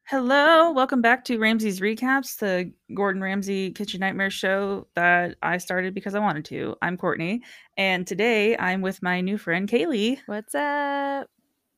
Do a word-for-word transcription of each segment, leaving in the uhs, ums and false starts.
Hello, welcome back to Ramsey's Recaps, the Gordon Ramsay Kitchen Nightmare show that I started because I wanted to. I'm Courtney, and today I'm with my new friend Kaylee. What's up?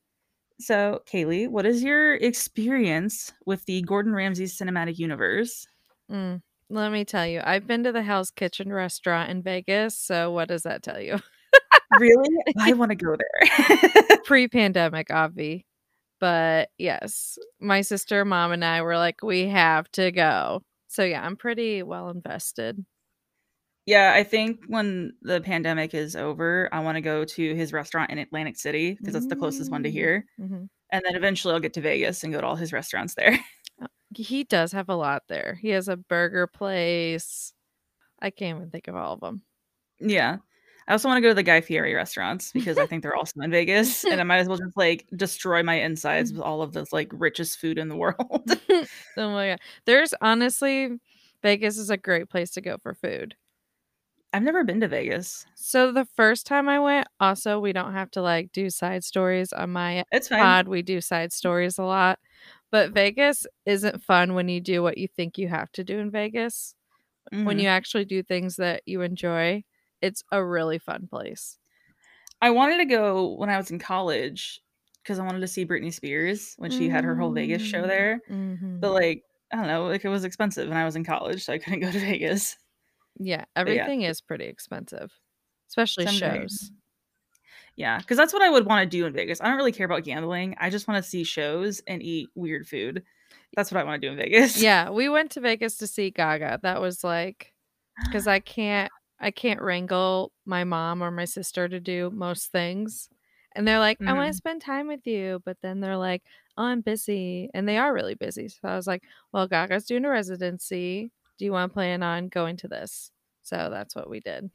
So, Kaylee, what is your experience with the Gordon Ramsay cinematic universe? Mm, let me tell you, I've been to the Hell's Kitchen restaurant in Vegas. So, what does that tell you? Really? I want to go there. Pre pandemic, obvi. But yes, my sister, mom, and I were like, we have to go. So, yeah, I'm pretty well invested. Yeah, I think when the pandemic is over, I want to go to his restaurant in Atlantic City because that's the closest one to Mm, here. hmm And then eventually I'll get to Vegas and go to all his restaurants there. He does have a lot there. He has a burger place. I can't even think of all of them. Yeah. I also wanna go to the Guy Fieri restaurants because I think they're also in Vegas, and I might as well just, like, destroy my insides with all of this, like, richest food in the world. Oh my god. There's honestly Vegas is a great place to go for food. I've never been to Vegas. So the first time I went, also we don't have to like do side stories on my It's fine. pod. We do side stories a lot. But Vegas isn't fun when you do what you think you have to do in Vegas. When you Mhm. actually do things that you enjoy, it's a really fun place. I wanted to go when I was in college because I wanted to see Britney Spears when she had her whole Vegas show Mm, there, mhm. but, like, I don't know, like, it was expensive and I was in college, so I couldn't go to Vegas. Yeah, But yeah, everything is pretty expensive, especially someday. shows. Yeah, because that's what I would wanna do in Vegas. I don't really care about gambling, I just wanna see shows and eat weird food. That's what I wanna do in Vegas. Yeah, we went to Vegas to see Gaga. That was like because I can't I can't wrangle my mom or my sister to do most things. And they're like, "I wanna Mhm. spend time with you," but then they're like, "Oh, I'm busy," and they are really busy. So I was like, "Well, Gaga's doing a residency. Do you wanna plan on going to this?" So that's what we did.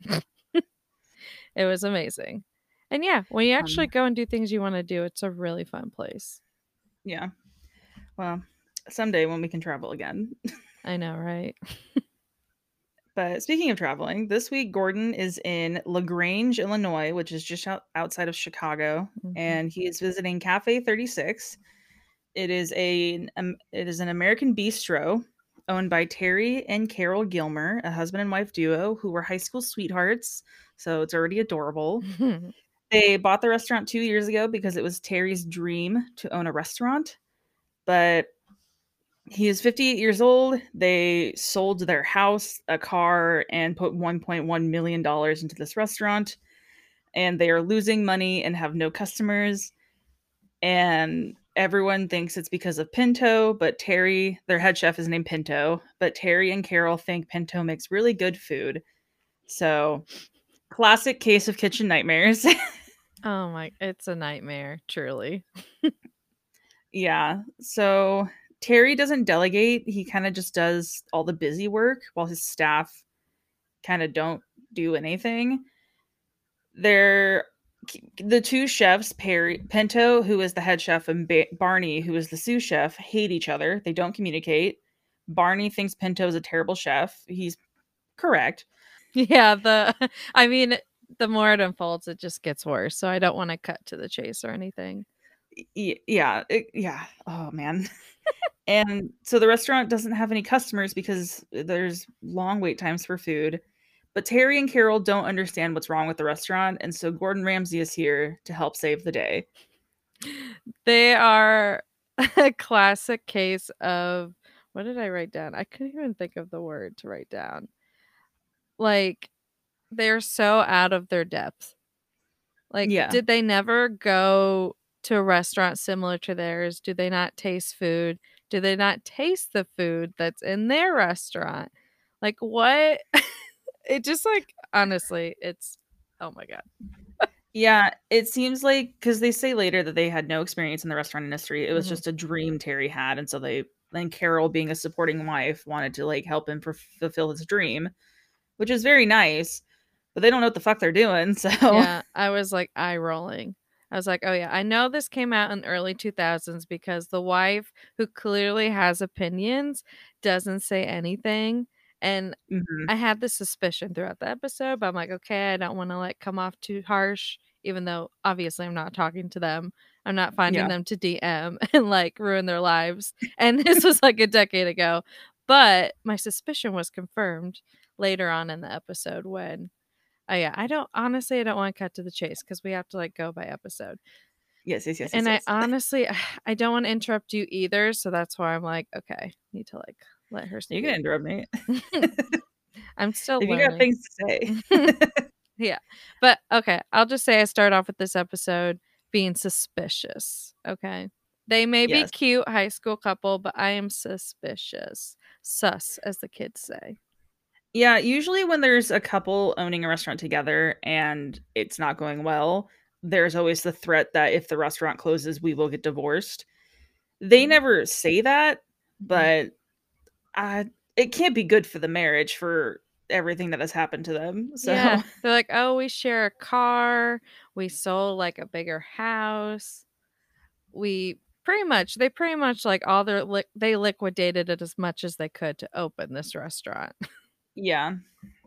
It was amazing. And yeah, when you actually Um, go and do things you wanna do, it's a really fun place. yeah. Well, someday when we can travel again. I know, right? But speaking of traveling, this week Gordon is in LaGrange, Illinois, which is just out- outside of Chicago, Mhm. and he is visiting Cafe thirty-six. It is a um, it is an American bistro owned by Terry and Carol Gilmer, a husband and wife duo who were high school sweethearts. So it's already adorable. They bought the restaurant two years ago because it was Terry's dream to own a restaurant, but he is fifty-eight years old. They sold their house, a car, and put one point one million dollars into this restaurant, and they are losing money and have no customers. And everyone thinks it's because of Pinto, but Terry, their head chef is named Pinto, but Terry and Carol think Pinto makes really good food. So, classic case of kitchen nightmares. Oh my, it's a nightmare, truly. Yeah. So, Terry doesn't delegate. He kind of just does all the busy work while his staff kind of don't do anything. They're the two chefs, Perry Pinto, who is the head chef, and ba- Barney, who is the sous chef, hate each other. They don't communicate. Barney thinks Pinto is a terrible chef. He's correct. Yeah, the I mean, the more it unfolds, it just gets worse. So I don't want to cut to the chase or anything. Y- yeah, it- yeah. Oh man. And so the restaurant doesn't have any customers because there's long wait times for food. But Terry and Carol don't understand what's wrong with the restaurant, and so Gordon Ramsay is here to help save the day. They are a classic case of what did I write down? I couldn't even think of the word to write down. Like they're so out of their depth. Like, Yeah. did they never go to a restaurant similar to theirs? Do they not taste food? Do they not taste the food that's in their restaurant? Like, what? It just like honestly, it's oh my god. Yeah, it seems like because they say later that they had no experience in the restaurant industry. It was Mhm. just a dream Terry had, and so they then Carol, being a supporting wife, wanted to like help him f- fulfill his dream, which is very nice. But they don't know what the fuck they're doing. So Yeah, I was like eye rolling. I was like, "Oh yeah, I know this came out in early two thousands because the wife who clearly has opinions doesn't say anything." And Mhm. I had this suspicion throughout the episode, but I'm like, "Okay, I don't want to like come off too harsh even though obviously I'm not talking to them. I'm not finding Yeah. them to D M and like ruin their lives. And this was like a decade ago. But my suspicion was confirmed later on in the episode when oh yeah, I don't honestly I don't want to cut to the chase because we have to like go by episode. Yes, yes, yes, yes, And I yes. honestly I don't want to interrupt you either, so that's why I'm like, okay, need to like let her You speak. can interrupt me. I'm still If you got learning. things to say. Yeah. But okay, I'll just say I start off with this episode being suspicious. Okay. They may be Yes. cute high school couple, but I am suspicious. Sus, as the kids say. Yeah, usually when there's a couple owning a restaurant together and it's not going well, there's always the threat that if the restaurant closes, we will get divorced. They never say that, but I it can't be good for the marriage for everything that has happened to them. Yeah. So, They're like, oh, we share a car. We sold like a bigger house. We pretty much, they pretty much like all their, li- they liquidated it as much as they could to open this restaurant. yeah.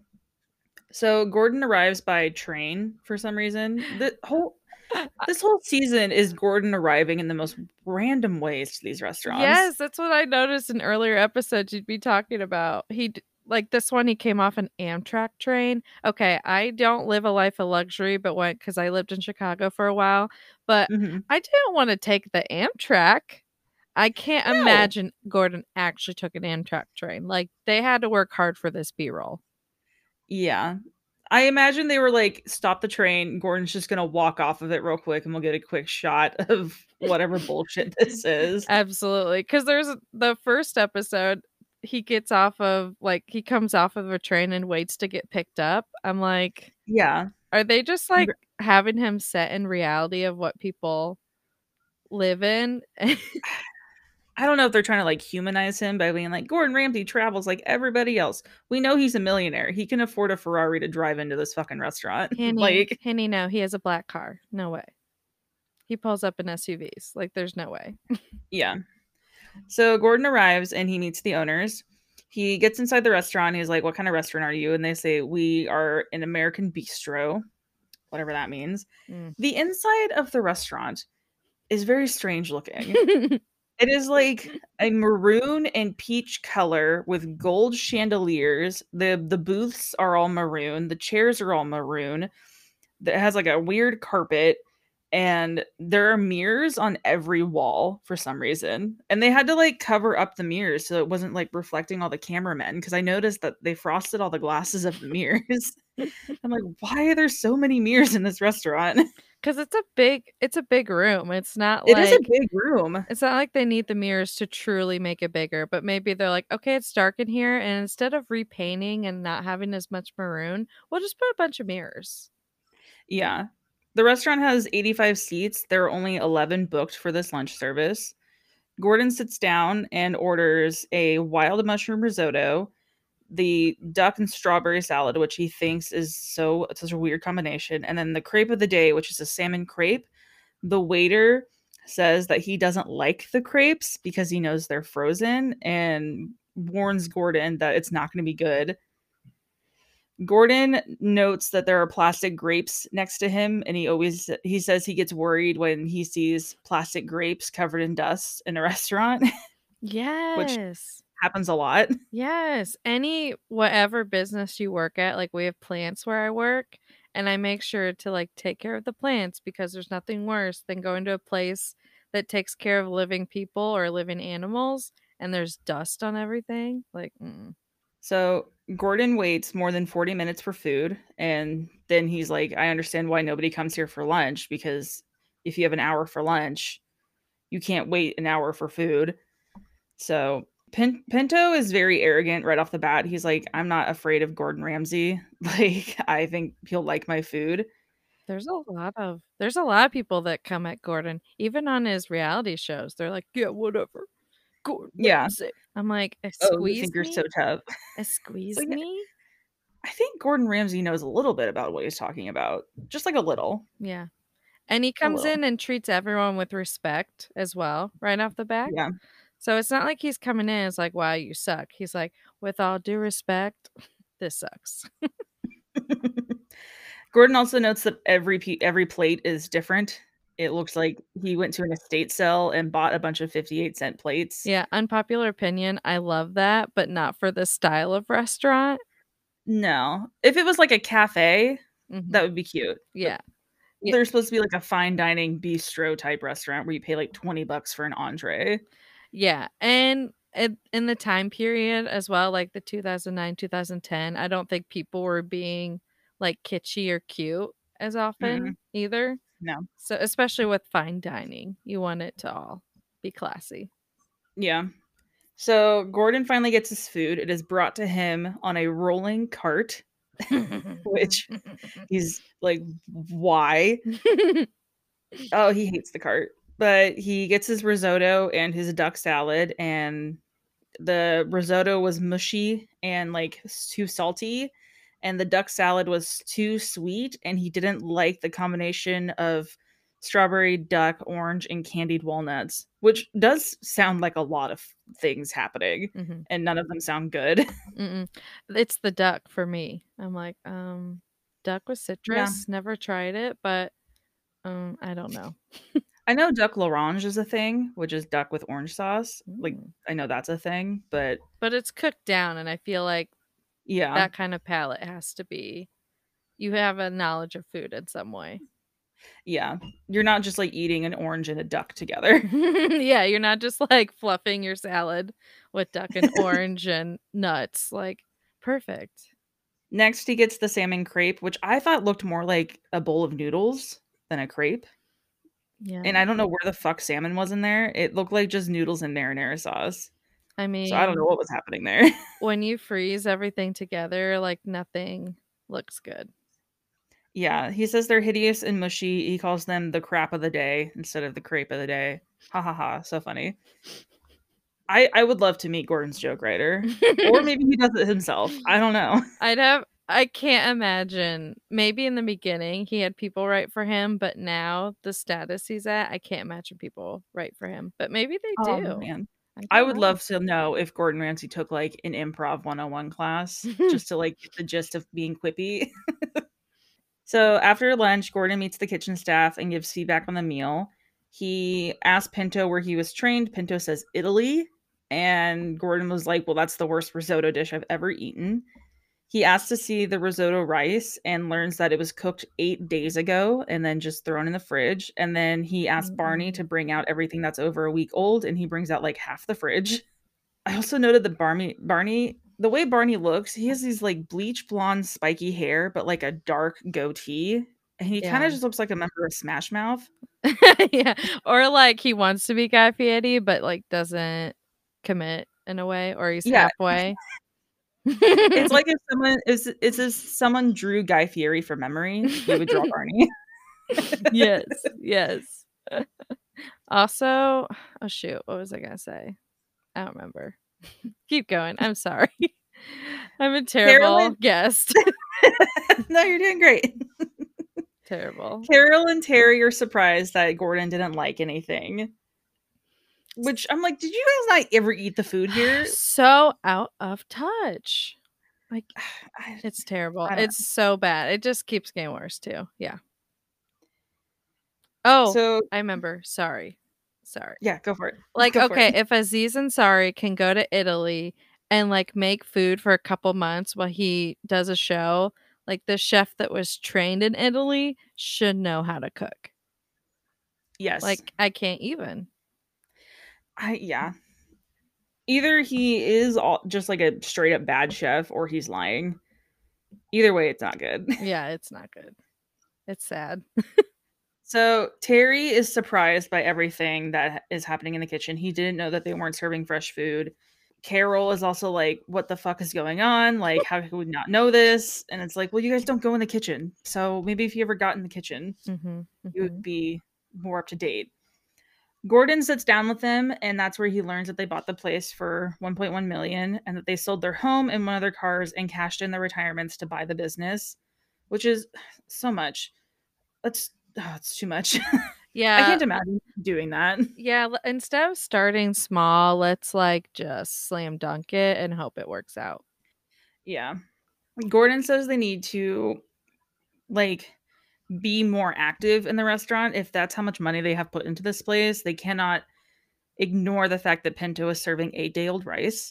So Gordon arrives by train for some reason. The whole this whole season is Gordon arriving in the most random ways to these restaurants. Yes, that's what I noticed in earlier episodes you'd be talking about. He d- like this one he came off an Amtrak train. Okay, I don't live a life of luxury, but went cuz I lived in Chicago for a while, but Mhm. I didn't want to take the Amtrak. I can't No. imagine Gordon actually took an Amtrak train. Like they had to work hard for this B-roll. Yeah. I imagine they were like, "Stop the train. Gordon's just gonna walk off of it real quick, and we'll get a quick shot of whatever bullshit this is." Absolutely. Cuz there's the first episode he gets off of like he comes off of a train and waits to get picked up. I'm like, Yeah. are they just like having him set in reality of what people live in? I don't know if they're trying to like humanize him by being like, Gordon Ramsay travels like everybody else. We know he's a millionaire. He can afford a Ferrari to drive into this fucking restaurant. Henny, Like, Henny, no, he has a black car. No way. He pulls up in S U Vs. Like, there's no way. yeah. So Gordon arrives and he meets the owners. He gets inside the restaurant. He's like, "What kind of restaurant are you?" And they say, "We are an American bistro," whatever that means. Mm. The inside of the restaurant is very strange looking. It is like a maroon and peach color with gold chandeliers. The the booths are all maroon. The chairs are all maroon. It has like a weird carpet and there are mirrors on every wall for some reason. And they had to like cover up the mirrors so it wasn't like reflecting all the cameramen because I noticed that they frosted all the glasses of the mirrors. I'm like, why are there so many mirrors in this restaurant? Because it's a big, it's a big room. It's not It is a like big room. it's not like they need the mirrors to truly make it bigger. But maybe they're like, okay, it's dark in here, and instead of repainting and not having as much maroon, we'll just put a bunch of mirrors. Yeah. The restaurant has eighty-five seats. There are only eleven booked for this lunch service. Gordon sits down and orders a wild mushroom risotto, the duck and strawberry salad, which he thinks is so it's such a weird combination, and then the crepe of the day, which is a salmon crepe. The waiter says that he doesn't like the crepes because he knows they're frozen and warns Gordon that it's not going to be good. Gordon notes that there are plastic grapes next to him, and he always he says he gets worried when he sees plastic grapes covered in dust in a restaurant, which Yes. happens a lot. Yes. Any whatever business you work at, like we have plants where I work, and I make sure to like take care of the plants because there's nothing worse than going to a place that takes care of living people or living animals and there's dust on everything. Like, mm. So Gordon waits more than forty minutes for food, and then he's like, I understand why nobody comes here for lunch because if you have an hour for lunch, you can't wait an hour for food. So Pin- Pinto is very arrogant right off the bat. He's like, I'm not afraid of Gordon Ramsay. Like, I think he'll like my food. There's a lot of there's a lot of people that come at Gordon, even on his reality shows. They're like, yeah, whatever. Gordon Yeah. Ramsay. I'm like, Oh, you squeeze think you're so me? tough. It's Squeeze like, me? I think Gordon Ramsay knows a little bit about what he's talking about. Just like a little. Yeah. And he A comes little. in and treats everyone with respect as well, right off the bat. Yeah. So it's not like he's coming in as like, wow, you suck. He's like, with all due respect, this sucks. Gordon also notes that every pe- every plate is different. It looks like he went to an estate sale and bought a bunch of fifty-eight cent plates. Yeah, unpopular opinion, I love that, but not for this style of restaurant. No. If it was like a cafe, Mhm. that would be cute, but Yeah. Ye they're supposed to be like a fine dining bistro type restaurant where you pay like twenty bucks for an entree. Yeah, and it in the time period as well, like the two thousand nine, two thousand ten, I don't think people were being, like, kitschy or cute as Mm-mm. often either. No. So, especially with fine dining, you want it to all be classy. Yeah. So Gordon finally gets his food. It is brought to him on a rolling cart, which he's like, why? Oh, he hates the cart. But he gets his risotto and his duck salad, and the risotto was mushy and like s- too salty, and the duck salad was too sweet, and he didn't like the combination of strawberry, duck, orange, and candied walnuts, which does sound like a lot of things happening, Mhm. and none of them sound good. Mm-mm. It's the duck for me. I'm like, um, duck with Yeah. citrus, never tried it, but, um, I don't know. I know duck l'orange is a thing, which is duck with orange sauce. Like, Mm. I know that's a thing, but But it's cooked down, and I feel like yeah. that kind of palate has to be you have a knowledge of food in some way. Yeah. You're not just like eating an orange and a duck together. Yeah, you're not just, like, fluffing your salad with duck and orange and nuts, like, perfect. Next, he gets the salmon crepe, which I thought looked more like a bowl of noodles than a crepe. Yeah. And I don't know where the fuck salmon was in there. It looked like just noodles and marinara sauce. I So I don't know mean, what was happening there. when you freeze everything together, like, nothing looks good. Yeah, he says they're hideous and mushy. He calls them the crap of the day instead of the crepe of the day. Ha ha ha. So funny. I I would love to meet Gordon's joke writer. Or maybe he does it himself. I don't know. I'd have I can't imagine. Maybe in the beginning he had people write for him, but now the status he's at, I can't imagine people write for him. But maybe they Oh do. man. I I don't would know. love to know if Gordon Ramsay took like an improv one oh one class just to like get the gist of being quippy. So after lunch, Gordon meets the kitchen staff and gives feedback on the meal. He asks Pinto where he was trained. Pinto says Italy. And Gordon was like, well, that's the worst risotto dish I've ever eaten. He asks to see the risotto rice and learns that it was cooked eight days ago and then just thrown in the fridge. And then he asks Barney to Mm-mm. bring out everything that's over a week old, and he brings out like half the fridge. I also noted that Barney Barney the way Barney looks, he has these like bleach blonde spiky hair, but like a dark goatee. And he kind Yeah. of just looks like a member of Smash Mouth. Yeah, or, like, he wants to be Guy Fieri, but, like, doesn't commit in a way, or he's Yeah, halfway. it's like if someone is is if someone drew Guy Fieri from memory, he would draw Barney. Yes, yes. Also oh, shoot, what was I gonna say? I don't remember. Keep going, I'm sorry. I'm a terrible Carolyn guest. No, you're doing great. Terrible. Carol and Terry are surprised that Gordon didn't like anything. Which I'm like, did you guys not ever eat the food here? So out of touch. Like, I, it's terrible. I don't It's know. so bad. It just keeps getting worse too. Yeah. Oh, So I remember. Sorry. Sorry. yeah, go for it. Like, Go for it. okay, if Aziz Ansari can go to Italy and, like, make food for a couple months while he does a show, like, the chef that was trained in Italy should know how to cook. Yes. Like, I can't even. I yeah. Either he is all, just like a straight up bad chef or he's lying. Either way, it's not good. Yeah, it's not good. It's sad. So Terry is surprised by everything that is happening in the kitchen. He didn't know that they weren't serving fresh food. Carol is also like, what the fuck is going on? Like, how could we not know this? And it's like, well, you guys don't go in the kitchen. So maybe if you ever got in the kitchen, Mhm, you would mhm. be more up to date. Gordon sits down with them, and that's where he learns that they bought the place for one point one million and that they sold their home and one of their cars and cashed in their retirements to buy the business, which is so much. That's oh, it's too much. I Yeah, can't imagine doing that. yeah, l instead of starting small, let's, like, just slam dunk it and hope it works out. Yeah. Gordon says they need to like be more active in the restaurant if that's how much money they have put into this place. They cannot ignore the fact that Pinto is serving eight day old rice.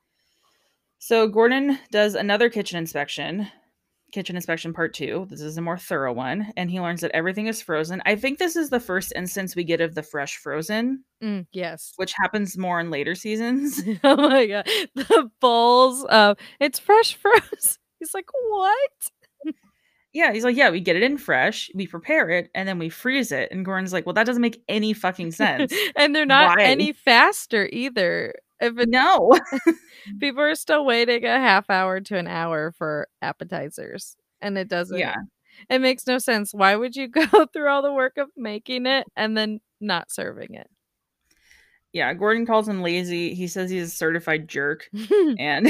So Gordon does another kitchen inspection, kitchen inspection part two. This is a more thorough one, and he learns that everything is frozen. I think this is the first instance we get of the fresh frozen, Mm, yes. which happens more in later seasons. Oh my god. The bowls of it's fresh frozen. He's like, what? Yeah, he's like, yeah, we get it in fresh, we prepare it, and then we freeze it. And Gordon's like, well, that doesn't make any fucking sense. And they're not Why? any faster either. If it, No. people are still waiting a half hour to an hour for appetizers, and it doesn't. Yeah. It makes no sense. Why would you go through all the work of making it and then not serving it? Yeah, Gordon calls him lazy. He says he's a certified jerk. And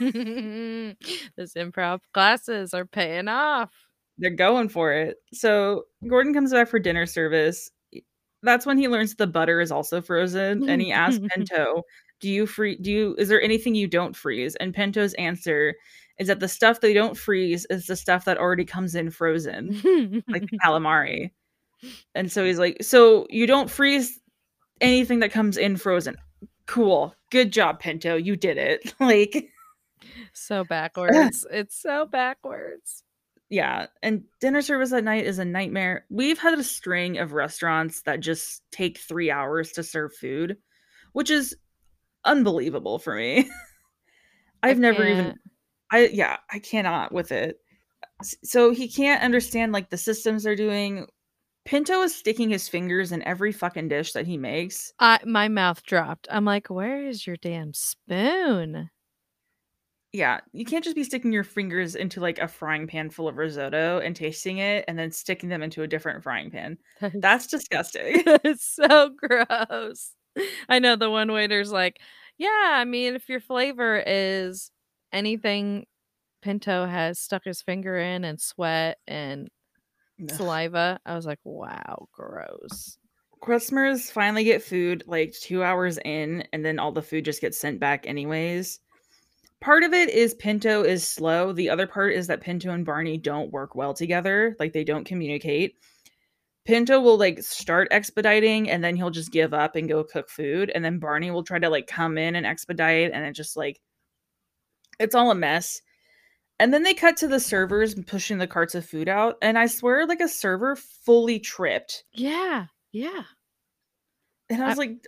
this improv classes are paying off. they're going for it. So Gordon comes back for dinner service. That's when he learns the butter is also frozen, and he asks Pinto, "Do you free? Do you? Is there anything you don't freeze?" And Pinto's answer is that the stuff they don't freeze is the stuff that already comes in frozen, like the calamari. And so he's like, "So you don't freeze anything that comes in frozen? Cool, good job, Pinto. You did it." Like, so backwards. It's so backwards. Yeah, and dinner service at night is a nightmare. We've had a string of restaurants that just take three hours to serve food, which is unbelievable for me. I've I never even can't. I yeah, I cannot with it. S- So he can't understand like the systems they're doing. Pinto is sticking his fingers in every fucking dish that he makes. I my mouth dropped. I'm like, where is your damn spoon? Yeah, you can't just be sticking your fingers into like a frying pan full of risotto and tasting it and then sticking them into a different frying pan. That is, That's disgusting. that is so gross. I know the one waiter's like, yeah, I mean, if your flavor is anything Pinto has stuck his finger in and sweat and Ugh. saliva, I was like, wow, gross. Customers finally get food like two hours in, and then all the food just gets sent back anyways. Part of it is Pinto is slow. The other part is that Pinto and Barney don't work well together. Like, they don't communicate. Pinto will like start expediting, and then he'll just give up and go cook food. And then Barney will try to like come in and expedite, and it just like, it's all a mess. And then they cut to the servers pushing the carts of food out. And I swear, like, a server fully tripped. Yeah, yeah. And I was I, like,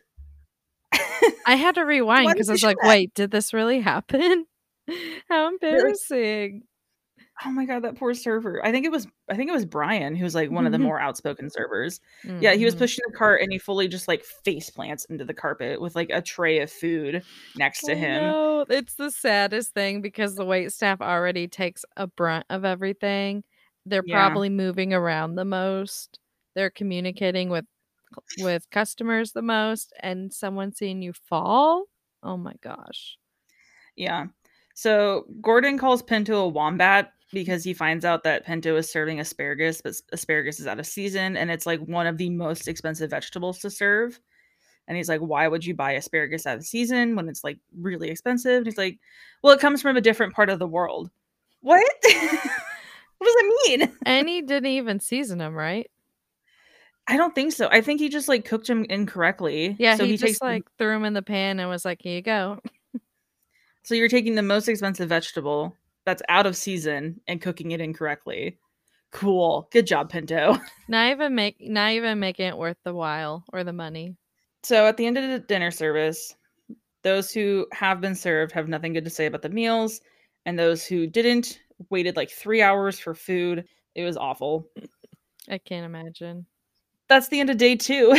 I had to rewind why because did I they was show like, that? wait, did this really happen? How They're like, embarrassing. oh my god, that poor server. I think it was I think it was Brian, who's like one of the more outspoken servers. Yeah, he was Mhm. pushing the cart and he fully just like face plants into the carpet with like a tray of food next to I him. know. It's the saddest thing because the wait staff already takes a brunt of everything. They're Yeah. probably moving around the most. They're communicating with with customers the most, and someone seeing you fall. Oh my gosh. Yeah. So Gordon calls Pinto a wombat because he finds out that Pinto is serving asparagus, but asparagus is out of season and it's like one of the most expensive vegetables to serve. And he's like, why would you buy asparagus out of season when it's like really expensive? And he's like, well, it comes from a different part of the world. What? What does that mean? And he didn't even season them, right? I don't think so. I think he just like cooked him incorrectly. Yeah, So he he takes just like threw them in the pan and was like, here you go. so you're taking the most expensive vegetable that's out of season and cooking it incorrectly. Cool. Good job, Pinto. Not even make not even making it worth the while or the money. So at the end of the dinner service, those who have been served have nothing good to say about the meals, and those who didn't waited like three hours for food. It was awful. I can't imagine. That's the end of day two.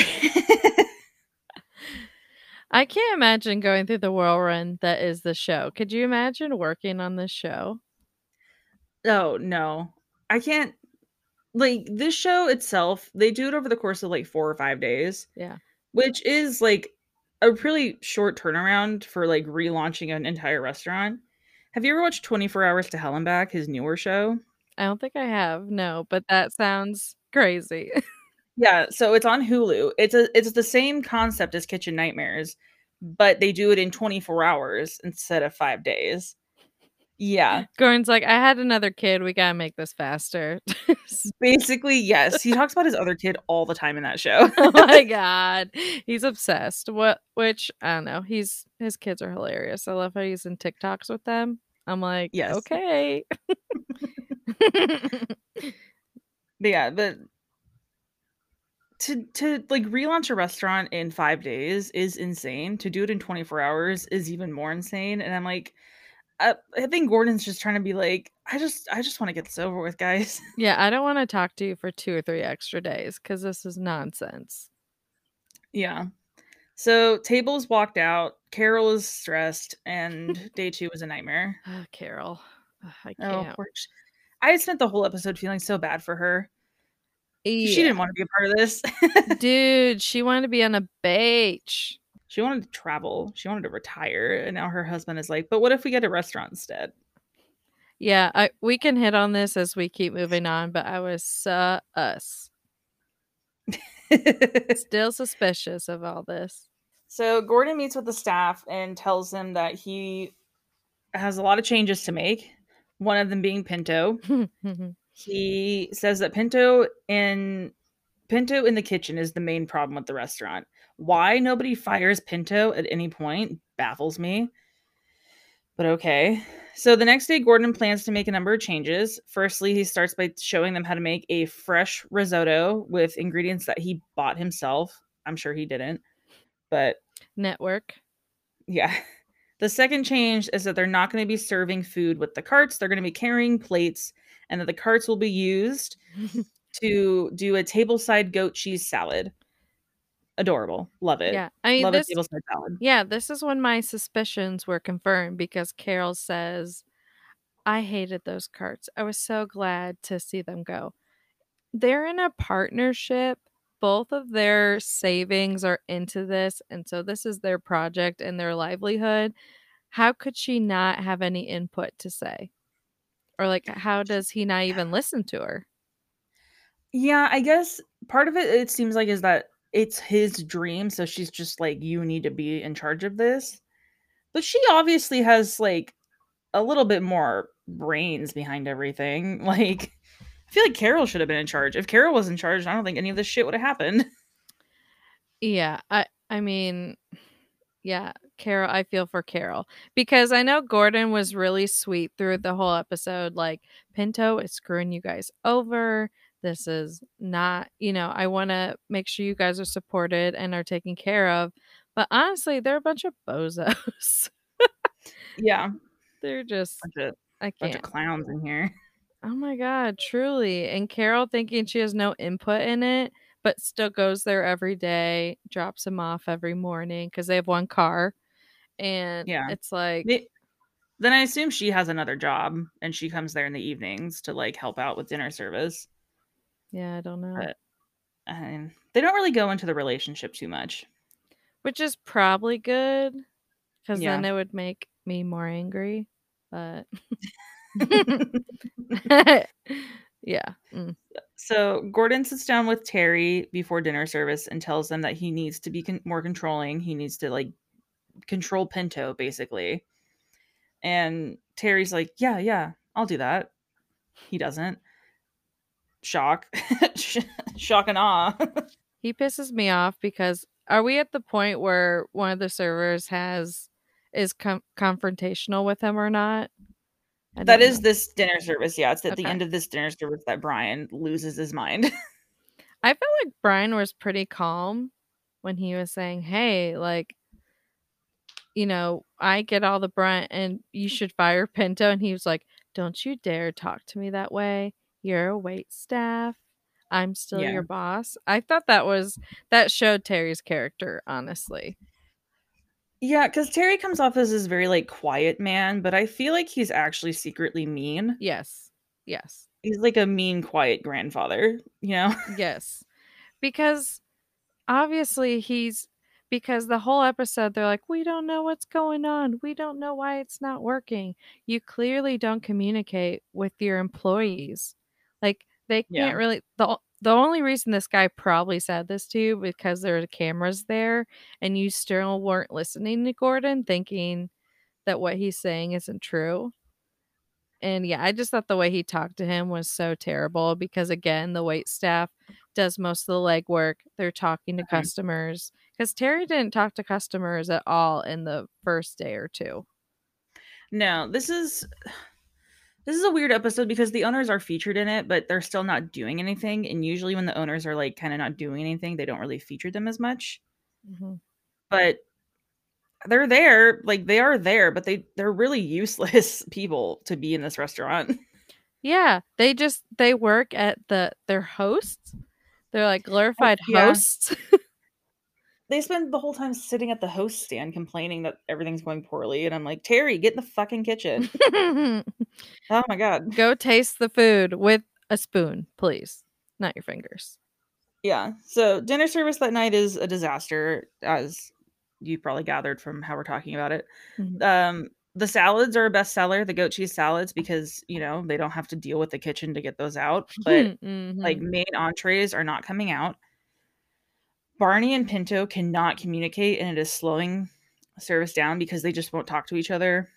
I can't imagine going through the whirlwind that is the show. Could you imagine working on this show? Oh, no. I can't. Like, this show itself, they do it over the course of like four or five days. Yeah. Which is like a really short turnaround for like relaunching an entire restaurant. Have you ever watched twenty-four Hours to Hell and Back, his newer show? I don't think I have. No, but that sounds crazy. Yeah, so it's on Hulu. It's a it's the same concept as Kitchen Nightmares, but they do it in twenty-four hours instead of five days. Yeah. Gordon's like, I had another kid. We gotta make this faster. Basically, yes. He talks about his other kid all the time in that show. Oh my god. He's obsessed. What which I don't know. He's his kids are hilarious. I love how he's in TikToks with them. I'm like, Yes. okay. But yeah, but to to like relaunch a restaurant in five days is insane. To do it in twenty-four hours is even more insane. And I'm like, I, I think Gordon's just trying to be like, I just I just want to get this over with, guys. Yeah, I don't want to talk to you for two or three extra days because this is nonsense. Yeah. So Tables walked out. Carol is stressed, and day two was a nightmare. Oh, Carol. Ugh, I Oh, can't. poor. sh- I spent the whole episode feeling so bad for her because she Yeah. didn't want to be a part of this. Dude, she wanted to be on a beach. She wanted to travel. She wanted to retire, and now her husband is like, "But what if we get a restaurant instead?" Yeah, I we can hit on this as we keep moving on, but I was sus. Still suspicious of all this. So Gordon meets with the staff and tells them that he has a lot of changes to make. One of them being Pinto. He says that Pinto in Pinto in the kitchen is the main problem with the restaurant. Why nobody fires Pinto at any point baffles me. But okay. So the next day, Gordon plans to make a number of changes. Firstly, he starts by showing them how to make a fresh risotto with ingredients that he bought himself. I'm sure he didn't, but Network. yeah. The second change is that they're not going to be serving food with the carts. They're going to be carrying plates, and that the carts will be used to do a tableside goat cheese salad. Adorable. Love it. Yeah. I mean Love a this tableside salad. yeah, this is when my suspicions were confirmed because Carol says, I hated those carts. I was so glad to see them go. They're in a partnership. Both of their savings are into this, and so this is their project and their livelihood. How could she not have any input to say? Or like how does he not even listen to her? Yeah, I guess part of it it seems like is that it's his dream, so she's just like, you need to be in charge of this. But she obviously has like a little bit more brains behind everything. Like, I feel like Carol should have been in charge. If Carol was in charge, I don't think any of this shit would have happened. Yeah, I I mean, yeah, Carol, I feel for Carol because I know Gordon was really sweet through the whole episode. Like, Pinto is screwing you guys over. This is not, you know, I want to make sure you guys are supported and are taken care of. But honestly, they're a bunch of bozos. Yeah, They're just, bunch of I bunch of can't. clowns in here. Oh my God, truly. And Carol thinking she has no input in it, but still goes there every day, drops him off every morning because they have one car. And Yeah. it's like, They- then I assume she has another job and she comes there in the evenings to like help out with dinner service. yeah, I don't know. But I mean, they don't really go into the relationship too much. Which is probably good because Yeah. then it would make me more angry. But yeah. Mm. So Gordon sits down with Terry before dinner service and tells them that he needs to be con- more controlling. He needs to like control Pinto basically. And Terry's like, "Yeah, yeah, I'll do that." He doesn't. Shock. Shock and awe. He pisses me off because are we at the point where one of the servers has is com- confrontational with him or not? I That don't is know. this dinner service. Yeah, it's at the Okay. end of this dinner service that Brian loses his mind. I felt like Brian was pretty calm when he was saying, "Hey, like, you know, I get all the brunt and you should fire Pinto." And he was like, "Don't you dare talk to me that way. You're a wait staff. I'm still Yeah. your boss." I thought that was that showed Terry's character, honestly. Yeah, because Terry comes off as this very like quiet man, but I feel like he's actually secretly mean. Yes. Yes. He's like a mean, quiet grandfather, you know? Yes. Because obviously he's because the whole episode they're like, we don't know what's going on, we don't know why it's not working. You clearly don't communicate with your employees. Like they Yeah. can't really the the only reason this guy probably said this to you because there are cameras there and you still weren't listening to Gordon thinking that what he's saying isn't true. And yeah, I just thought the way he talked to him was so terrible because, again, the wait staff does most of the legwork. They're talking to Mhm. customers because Terry didn't talk to customers at all in the first day or two. No, this is this is a weird episode because the owners are featured in it, but they're still not doing anything. And usually, when the owners are like kind of not doing anything, they don't really feature them as much. Mm-hmm. But they're there, like they are there, but they they're really useless people to be in this restaurant. Yeah, they just they work at the their hosts. They're like Oh, glorified yeah. hosts. They spend the whole time sitting at the host stand complaining that everything's going poorly, and I'm like, Terry, get in the fucking kitchen. Oh my god. Go taste the food with a spoon, please, not your fingers. Yeah. So dinner service that night is a disaster, as you probably gathered from how we're talking about it. Mhm. Um, the salads are a bestseller, the goat cheese salads, because you know they don't have to deal with the kitchen to get those out. But like Mhm. main entrees are not coming out. Barney and Pinto cannot communicate, and it is slowing service down because they just won't talk to each other.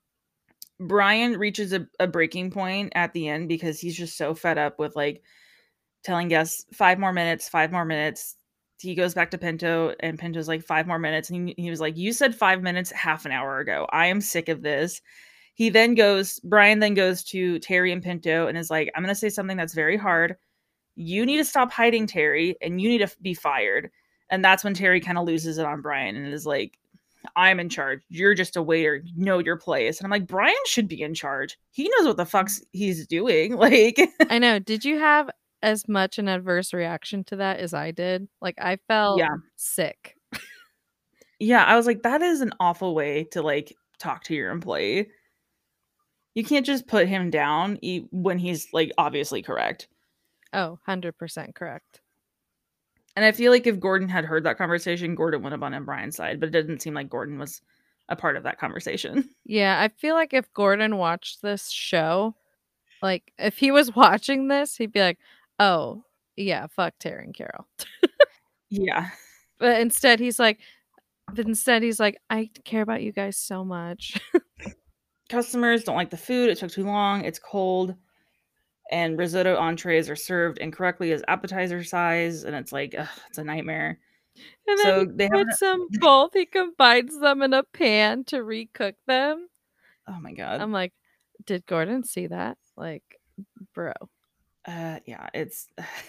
Brian reaches a, a breaking point at the end because he's just so fed up with like telling guests five more minutes, five more minutes. He goes back to Pinto, and Pinto's like five more minutes, and he, he was like, "You said five minutes half an hour ago. I am sick of this." He then goes. Brian then goes to Terry and Pinto and is like, "I'm going to say something that's very hard. You need to stop hiding, Terry, and you need to be fired." And that's when Terry kind of loses it on Brian and is like, I'm in charge. You're just a waiter. Know your place. And I'm like, Brian should be in charge. He knows what the fuck's he's doing. Like, I know. Did you have as much an adverse reaction to that as I did? Like, I felt yeah. sick. Yeah. I was like, that is an awful way to like talk to your employee. You can't just put him down e- when he's like obviously correct. Oh, one hundred percent correct. And I feel like if Gordon had heard that conversation, Gordon would have been on Brian's side, but it didn't seem like Gordon was a part of that conversation. Yeah, I feel like if Gordon watched this show, like if he was watching this, he'd be like, "Oh, yeah, fuck Terry and Carol." Yeah. But instead, he's like, but instead he's like, "I care about you guys so much." Customers don't like the food. It took too long. It's cold. And risotto entrees are served incorrectly as appetizer size. And it's like, ugh, it's a nightmare. And then So he they have, puts them both, he combines them in a pan to recook them. oh my God. I'm like, did Gordon see that? Like, bro. Uh, yeah, it's,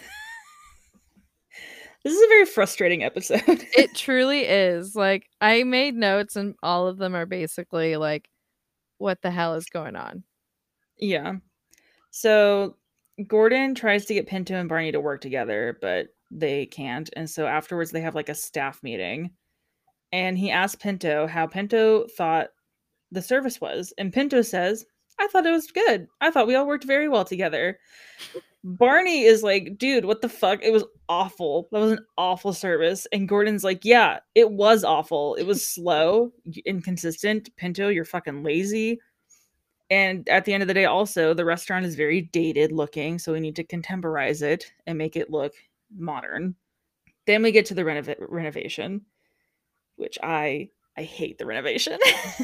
this is a very frustrating episode. It truly is. Like, I made notes and all of them are basically like, what the hell is going on? Yeah. So Gordon tries to get Pinto and Barney to work together, but they can't. And so afterwards, they have like a staff meeting. And he asks Pinto how Pinto thought the service was. And Pinto says, I thought it was good. I thought we all worked very well together. Barney is like, dude, what the fuck? It was awful. That was an awful service. And Gordon's like, yeah, it was awful. It was slow, inconsistent. Pinto, you're fucking lazy. And at the end of the day, also, the restaurant is very dated looking. So we need to contemporize it and make it look modern. Then we get to the renov- renovation, which I I hate the renovation.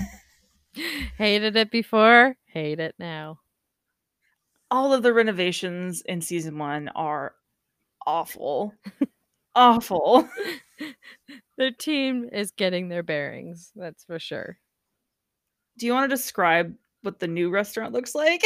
Hated it before, hate it now. All of the renovations in season one are awful. Awful. Their team is getting their bearings, that's for sure. Do you want to describe what the new restaurant looks like?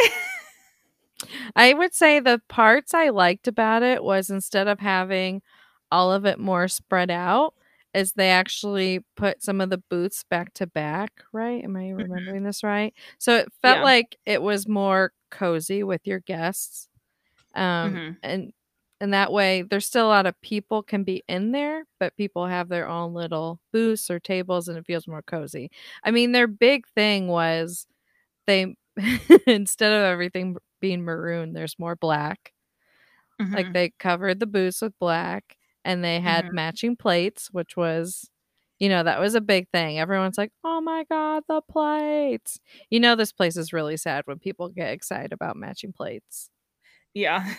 I would say the parts I liked about it was instead of having all of it more spread out, is they actually put some of the booths back to back, right? Am I remembering this right? So it felt Yeah. like it was more cozy with your guests. Um Mhm. and and that way there's still a lot of people can be in there, but people have their own little booths or tables and it feels more cozy. I mean, their big thing was they instead of everything being maroon, there's more black. Like Mhm. they covered the booths with black and they had Mhm. matching plates, which was, you know, that was a big thing. Everyone's like, oh my God, the plates. You know, this place is really sad when people get excited about matching plates. Yeah.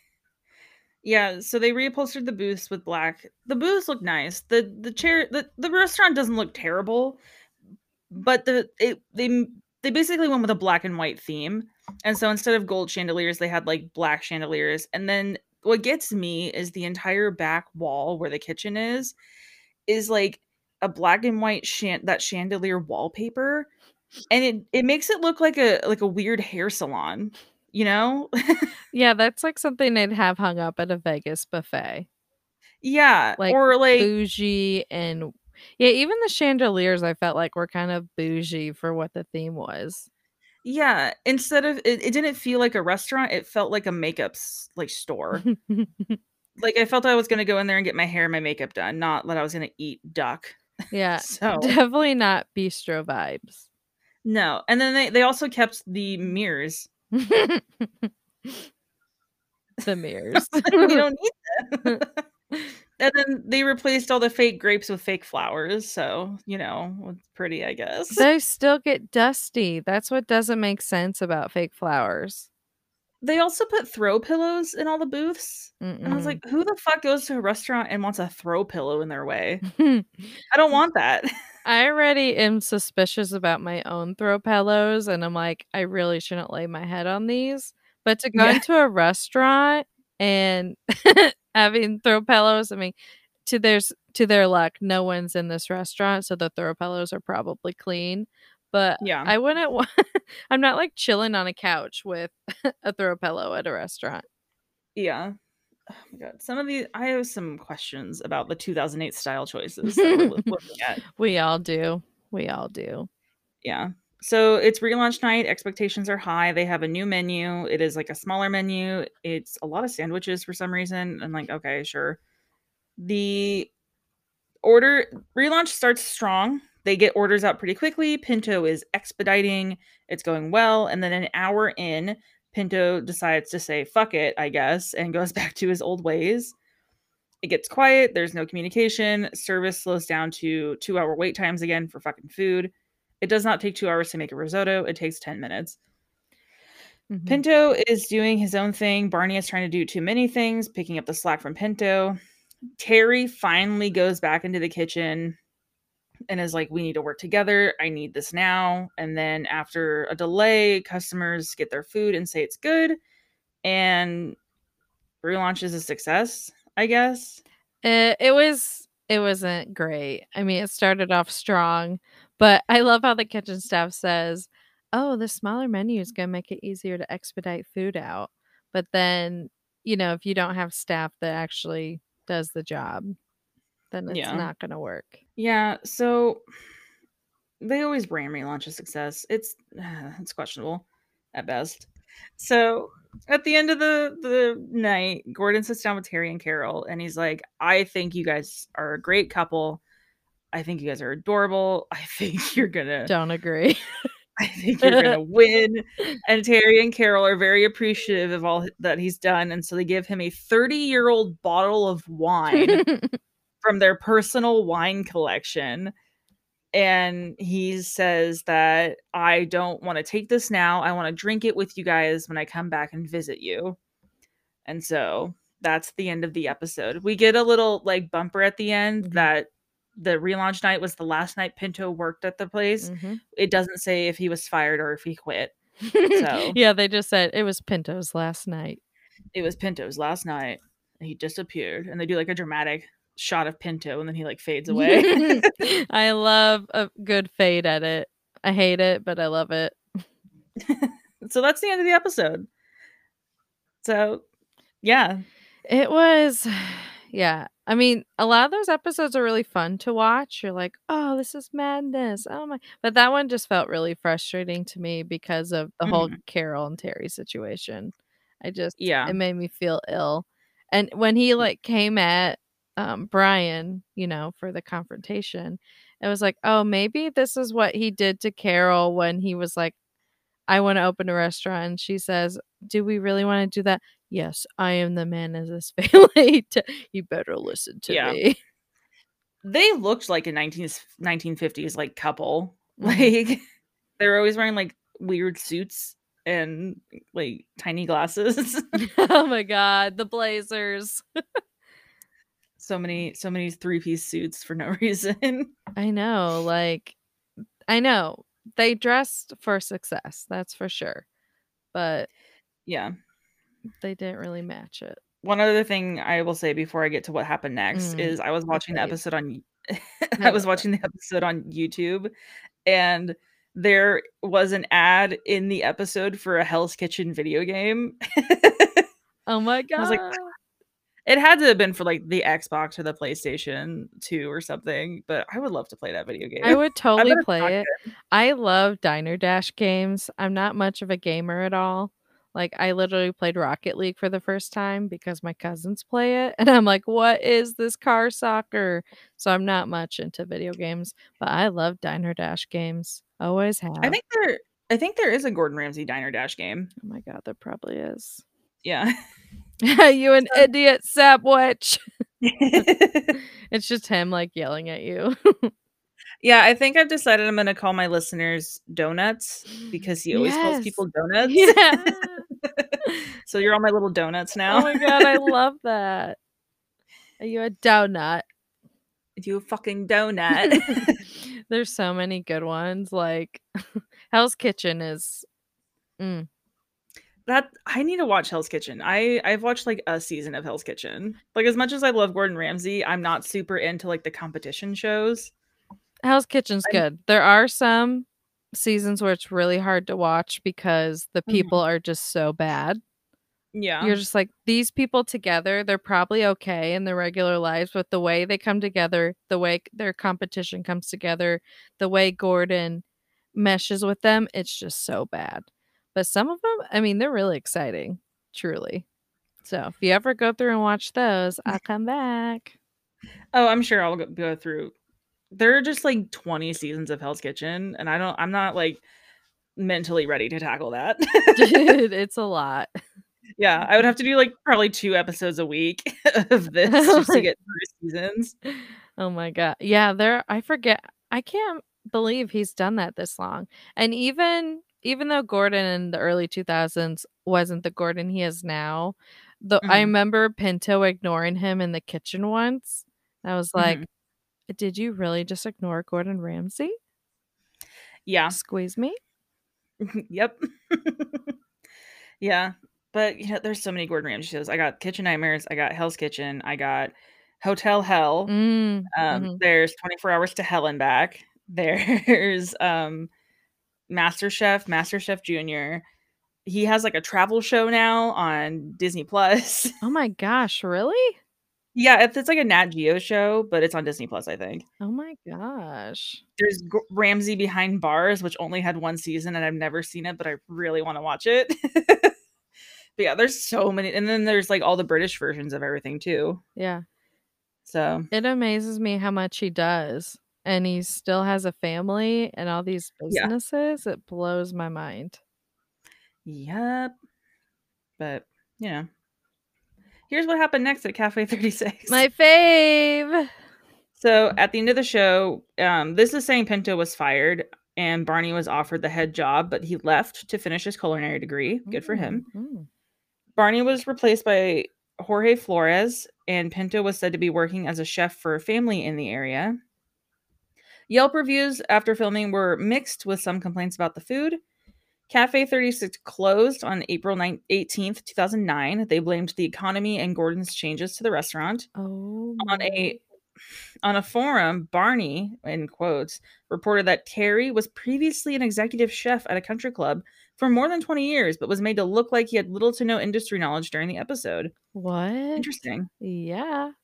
Yeah, so they reupholstered the booths with black. The booths look nice. The the chair the, the restaurant doesn't look terrible, but the it they they basically went with a black and white theme. And so instead of gold chandeliers, they had like black chandeliers. And then what gets me is the entire back wall where the kitchen is is like a black and white shan- that chandelier wallpaper, and it it makes it look like a like a weird hair salon, you know? Yeah, that's like something they'd have hung up at a Vegas buffet. Yeah, Like or like bougie and yeah, even the chandeliers I felt like were kind of bougie for what the theme was. yeah, instead of it, it didn't feel like a restaurant, it felt like a makeup s- like store. Like I felt I was gonna go in there and get my hair and my makeup done, not that I was gonna eat duck. Yeah, So definitely not bistro vibes. no, and then they they also kept the mirrors. The mirrors. We don't need them. And then they replaced all the fake grapes with fake flowers, so, you know, it's pretty, I guess. They still get dusty. That's what doesn't make sense about fake flowers. They also put throw pillows in all the booths, and I was like, Mm-mm. "Who the fuck goes to a restaurant and wants a throw pillow in their way? I don't want that." I already am suspicious about my own throw pillows, and I'm like, I really shouldn't lay my head on these. But to go Yeah, into a restaurant and having throw pillows, I mean, to there's to their luck, no one's in this restaurant, so the throw pillows are probably clean. But yeah, I wouldn't want I'm not like chilling on a couch with a throw pillow at a restaurant. yeah. Oh my god. Some of the I have some questions about the two thousand eight style choices that we're loo looking at. We all do. We all do. Yeah. So it's relaunch night. Expectations are high. They have a new menu. It is like a smaller menu. It's a lot of sandwiches for some reason. I'm like, okay, sure. The order relaunch starts strong. They get orders out pretty quickly. Pinto is expediting. It's going well. And then an hour in, Pinto decides to say, fuck it, I guess, and goes back to his old ways. It gets quiet. There's no communication. Service slows down to two hour wait times again for fucking food. It does not take two hours to make a risotto. It takes ten minutes. Mhm. Pinto is doing his own thing. Barney is trying to do too many things, picking up the slack from Pinto. Terry finally goes back into the kitchen and is like, we need to work together. I need this now. And then after a delay, customers get their food and say it's good. And relaunch is a success, I guess. It it was it wasn't great. I mean, it started off strong, but I love how the kitchen staff says, "Oh, the smaller menu is gonna make it easier to expedite food out." But then, you know, if you don't have staff that actually does the job, then it's Yeah. not gonna work. Yeah. So they always brand relaunch a success. It's it's questionable at best. So at the end of the the night, Gordon sits down with Terry and Carol, and he's like, "I think you guys are a great couple. I think you guys are adorable. I think you're gonna, Don't agree. I think you're gonna win." And Terry and Carol are very appreciative of all that he's done, and so they give him a thirty year old bottle of wine from their personal wine collection. And he says that I don't want to take this now. I want to drink it with you guys when I come back and visit you. And so that's the end of the episode. We get a little like bumper at the end Mhm. that the relaunch night was the last night Pinto worked at the place. Mhm. It doesn't say if he was fired or if he quit. So Yeah, they just said it was Pinto's last night. it was Pinto's last night. He disappeared. And they do like a dramatic shot of Pinto and then he like fades away. I love a good fade edit. I hate it, but I love it. So that's the end of the episode. So yeah. It was yeah. I mean, a lot of those episodes are really fun to watch. You're like, "Oh, this is madness. Oh my." But that one just felt really frustrating to me because of the whole Mhm. Carol and Terry situation. I just Yeah. it made me feel ill. And when he like came at um Brian, you know, for the confrontation, it was like, "Oh, maybe this is what he did to Carol when he was like, I want to open a restaurant." And she says, "Do we really want to do that?" "Yes, I am the man of this family. To, you better listen to Yeah. me." They looked like a nineteen nineteen fifties like couple. Mhm. Like they're always wearing like weird suits and like tiny glasses. Oh my god, the Blazers. so many so many three-piece suits for no reason. I know, like I know. They dressed for success, that's for sure. but yeah. they didn't really match it. One other thing I will say before I get to what happened next Mm, is I was the watching the fave. episode on I I was love that. watching the episode on YouTube, and there was an ad in the episode for a Hell's Kitchen video game. Oh my I was like, god. it had to have been for, like, the Xbox or the PlayStation two or something, but I would love to play that video game. I would I totally bet it's not play it. good. I love Diner Dash games. I'm not much of a gamer at all. Like, I literally played Rocket League for the first time because my cousins play it, and I'm like, "What is this car soccer?" So I'm not much into video games, but I love Diner Dash games. Always I have. think there I think there is a Gordon Ramsay Diner Dash game. Oh my god, there probably is. Yeah. You an So idiot sandwich. It's just him, like, yelling at you. Yeah, I think I've decided I'm gonna call my listeners donuts because he always calls Yes. people donuts. Yeah. So you're all my little donuts now. Oh my god, I love that. Are you a donut? You fucking donut. There's so many good ones, like, Hell's Kitchen is mm. That I need to watch Hell's Kitchen. I I've watched, like, a season of Hell's Kitchen. Like, as much as I love Gordon Ramsay, I'm not super into, like, the competition shows. Hell's Kitchen's I'm good. There are some seasons where it's really hard to watch because the people Mhm. are just so bad. Yeah. You're just like, "These people together, they're probably okay in their regular lives, but the way they come together, the way their competition comes together, the way Gordon meshes with them, it's just so bad." But some of them, I mean, they're really exciting, truly. So, if you ever go through and watch those, I'll come back. Oh, I'm sure I'll go go through there are just, like, twenty seasons of Hell's Kitchen, and I don't I'm not, like, mentally ready to tackle that. Dude, it's a lot. Yeah, I would have to do, like, probably two episodes a week of this just to get through seasons. Oh my god. Yeah, there I forget I can't believe he's done that this long. And even even though Gordon in the early two thousands wasn't the Gordon he is now, the I Mhm, remember Pinto ignoring him in the kitchen once. I was mhm. like, "Did you really just ignore Gordon Ramsay? Yeah. Squeeze me?" Yep. Yeah, but, you know, there's so many Gordon Ramsay shows. I got Kitchen Nightmares, I got Hell's Kitchen, I got Hotel Hell, Mm, um, mhm. there's twenty-four Hours to Hell and Back, there's, um, MasterChef, MasterChef Junior. He has, like, a travel show now on Disney Plus. Oh my gosh, really? Yeah, it's it's like a Nat Geo show, but it's on Disney Plus, I think. Oh my gosh. There's G Ramsay Behind Bars, which only had one season, and I've never seen it, but I really wanna watch it. But, yeah, there's so many and then there's, like, all the British versions of everything too. Yeah. So, It amazes me how much he does, and he still has a family and all these yeah. businesses, it blows my mind. Yep. But, you know. Here's what happened next at Cafe thirty-six. My fave! So, at the end of the show, um, this is saying Pinto was fired and Barney was offered the head job, but he left to finish his culinary degree. Good for Mm, him. mm. Barney was replaced by Jorge Flores, and Pinto was said to be working as a chef for a family in the area. Yelp reviews after filming were mixed with some complaints about the food. Cafe thirty-six closed on April eighteenth, two thousand nine. They blamed the economy and Gordon's changes to the restaurant. Oh On my a on a forum, Barney, in quotes, reported that Terry was previously an executive chef at a country club for more than twenty years, but was made to look like he had little to no industry knowledge during the episode. what? Interesting. Yeah.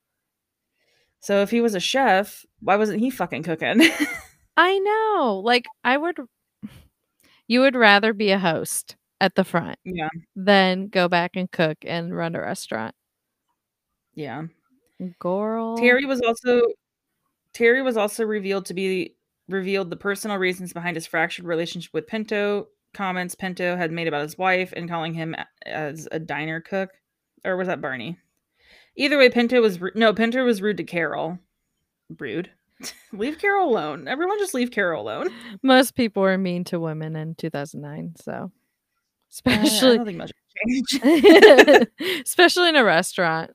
So if he was a chef, why wasn't he fucking cooking? I know, like, I would you would rather be a host at the front Yeah, than go back and cook and run a restaurant. yeah. Girl. Terry was also Terry was also revealed to be revealed the personal reasons behind his fractured relationship with Pinto. Comments Pinto had made about his wife and calling him a- as a diner cook, or was that Barney? Either way, Pinto was ru- no Pinto was rude to Carol. Rude. Leave Carol alone. Everyone, just leave Carol alone. Most people were mean to women in two thousand nine, so Uh, I especially don't think much changed. especially in a restaurant.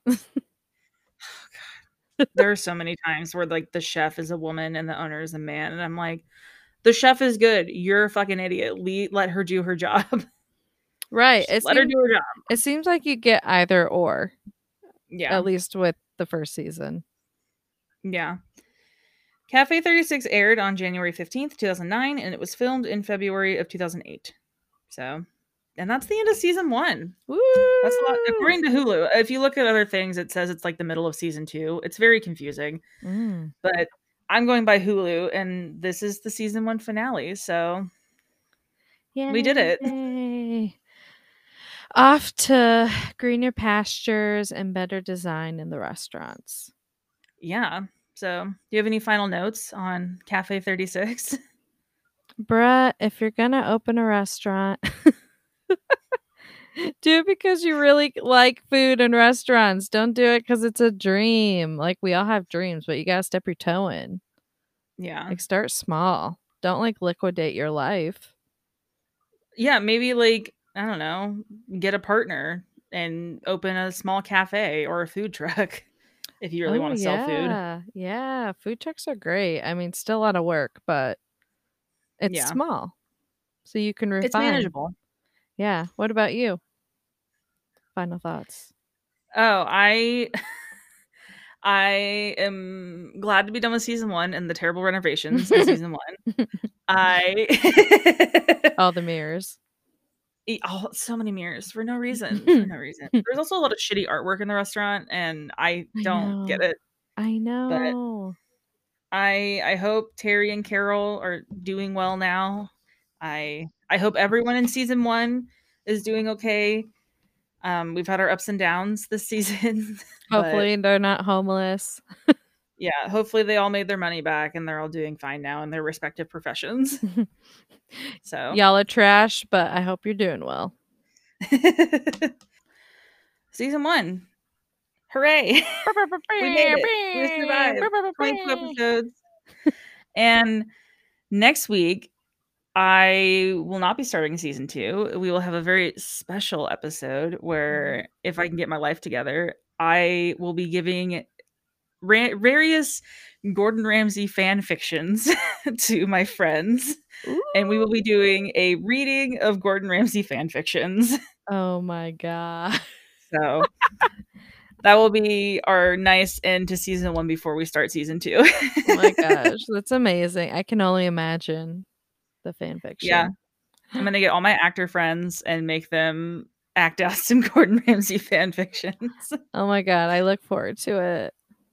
There are so many times where like the chef is a woman and the owner is a man, and I'm like, the chef is good. You're a fucking idiot. Le- let her do her job. Right. Just It let her seems, do her job. it seems like you get either or, Yeah. at least with the first season. Yeah. Cafe thirty-six aired on January fifteenth, two thousand nine, and it was filmed in February of two thousand eight. So, and that's the end of season one. Woo! That's a lot. According to Hulu, if you look at other things, it says it's like the middle of season two. It's very confusing. Mm. But I'm going by Hulu, and this is the season one finale. So, Yay. we did it. Off to greener pastures and better design in the restaurants. Yeah. So, do you have any final notes on Cafe thirty-six? Bruh, if you're gonna open a restaurant, do it because you really like food and restaurants. Don't do it because it's a dream. Like, we all have dreams, but you gotta step your toe in. Yeah. Like, start small. Don't like liquidate your life. Yeah, maybe like, I don't know, get a partner and open a small cafe or a food truck if you really Oh, want to sell food. yeah. Yeah. Food trucks are great. I mean, still a lot of work, but it's Yeah. small. So you can refine. It's manageable. Yeah. What about you? Final thoughts. Oh, I I am glad to be done with season one and the terrible renovations in season one. I All the mirrors. Oh, so many mirrors for no reason. For no reason. There's also a lot of shitty artwork in the restaurant, and I I don't know. get it. I know. But I I hope Terry and Carol are doing well now. I I hope everyone in season one is doing okay. Um, we've had our ups and downs this season. Hopefully they're not homeless. Yeah, hopefully they all made their money back and they're all doing fine now in their respective professions. So y'all are trash, but I hope you're doing well. Season one. Hooray. We made it. We survived. twenty-two episodes. And next week, I will not be starting season two. We will have a very special episode where, if I can get my life together, I will be giving ra- various Gordon Ramsay fan fictions to my friends. Ooh. And we will be doing a reading of Gordon Ramsay fan fictions. Oh my god. So that will be our nice end to season one before we start season two. Oh my gosh, that's amazing. I can only imagine the fan fiction. Yeah. I'm going to get all my actor friends and make them act out some Gordon Ramsay fan fictions. Oh my god, I look forward to it.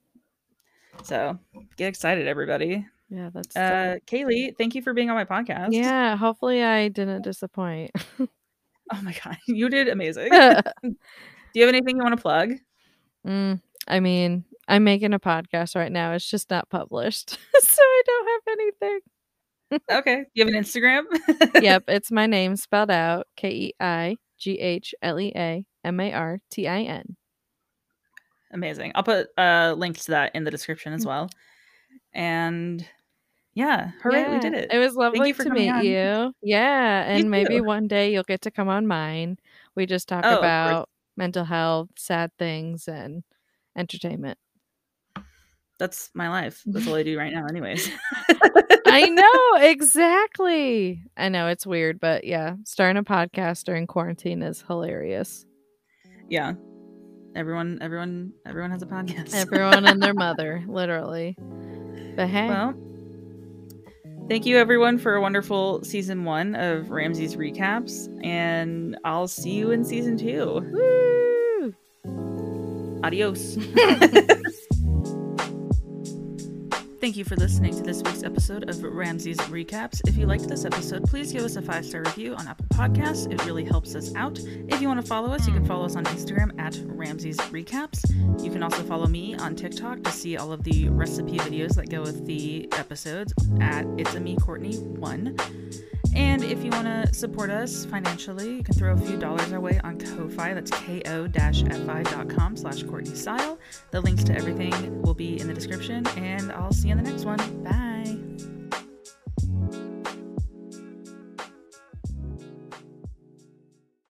So get excited, everybody. Yeah, that's uh Kaylee, thank you for being on my podcast. Yeah, hopefully I didn't disappoint. Oh my god, you did amazing. Do you have anything you want to plug? Mm, I mean, I'm making a podcast right now. It's just not published, so I don't have anything. Okay. Do you have an Instagram? Yep, it's my name spelled out. K E I G H L E A M A R T I N. Amazing. I'll put a link to that in the description as well. And yeah, hooray, yeah, we did it. It was lovely you for to coming meet on. you. Yeah, and You maybe too. one day you'll get to come on mine. We just talk Oh, of about course. mental health, sad things, and entertainment. That's my life. That's all I do right now anyways. I know, exactly. I know it's weird, but yeah, starting a podcast during quarantine is hilarious. Yeah. Everyone, everyone, everyone has a podcast. Everyone and their mother, literally. But hey. Well, thank you everyone for a wonderful season one of Ramsay's Recaps, and I'll see you in season two. Woo! Adios. Thank you for listening to this week's episode of Ramsay's Recaps. If you liked this episode, please give us a five-star review on Apple Podcasts. It really helps us out. If you want to follow us, you can follow us on Instagram at Ramsay's Recaps. You can also follow me on TikTok to see all of the recipe videos that go with the episodes at It's a Me Courtney one. And if you want to support us financially, you can throw a few dollars our way on Ko-Fi. That's ko-fi.com slash Courtney Style. The links to everything will be in the description, and I'll see you in the next one. Bye.